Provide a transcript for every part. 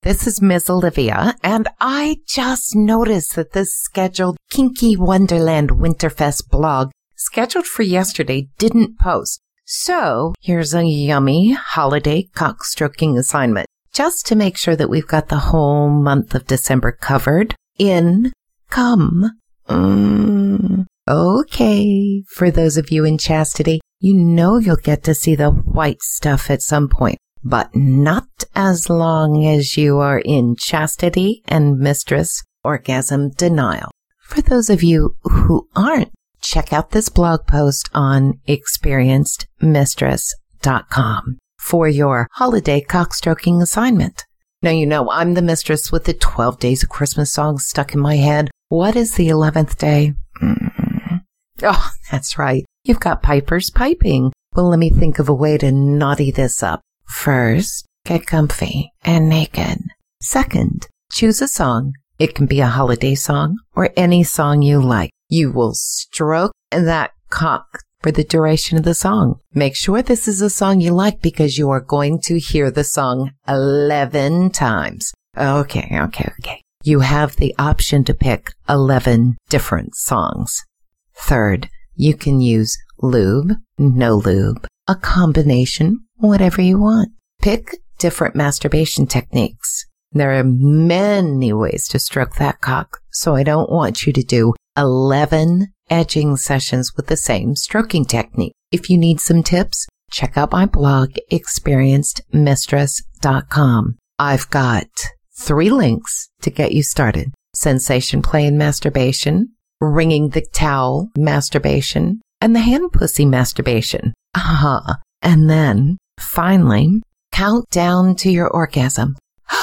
This is Ms. Olivia, and I just noticed that this scheduled Kinky Wonderland Winterfest blog scheduled for yesterday didn't post. So here's a yummy holiday cockstroking assignment just to make sure that we've got the whole month of December covered. Okay, for those of you in chastity, you know you'll get to see the white stuff at some point, but not as long as you are in chastity and mistress orgasm denial. For those of you who aren't, check out this blog post on experiencedmistress.com for your holiday cockstroking assignment. Now, you know, I'm the mistress with the 12 days of Christmas songs stuck in my head. What is the 11th day? Oh, that's right. You've got pipers piping. Well, let me think of a way to naughty this up. First, get comfy and naked. Second, choose a song. It can be a holiday song or any song you like. You will stroke that cock for the duration of the song. Make sure this is a song you like because you are going to hear the song 11 times. Okay. You have the option to pick 11 different songs. Third, you can use lube, no lube, a combination, whatever you want. Pick different masturbation techniques. There are many ways to stroke that cock, so I don't want you to do 11 edging sessions with the same stroking technique. If you need some tips, check out my blog, experiencedmistress.com. I've got 3 links to get you started. Sensation play and masturbation, wringing the towel masturbation, and the hand pussy masturbation. And then, finally, count down to your orgasm.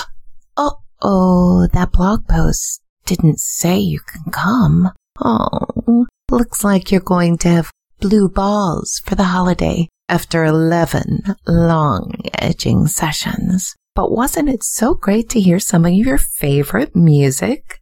Oh, that blog post didn't say you can come. Oh, looks like you're going to have blue balls for the holiday after 11 long edging sessions. But wasn't it so great to hear some of your favorite music?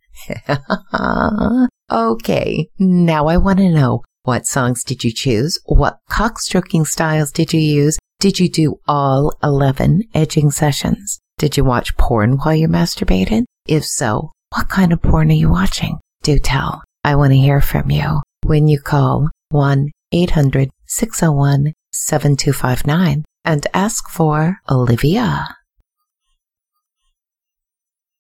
Okay, now I want to know, what songs did you choose? What cockstroking styles did you use? Did you do all 11 edging sessions? Did you watch porn while you masturbated? If so, what kind of porn are you watching? Do tell. I want to hear from you when you call 1-800-601-7259 and ask for Olivia.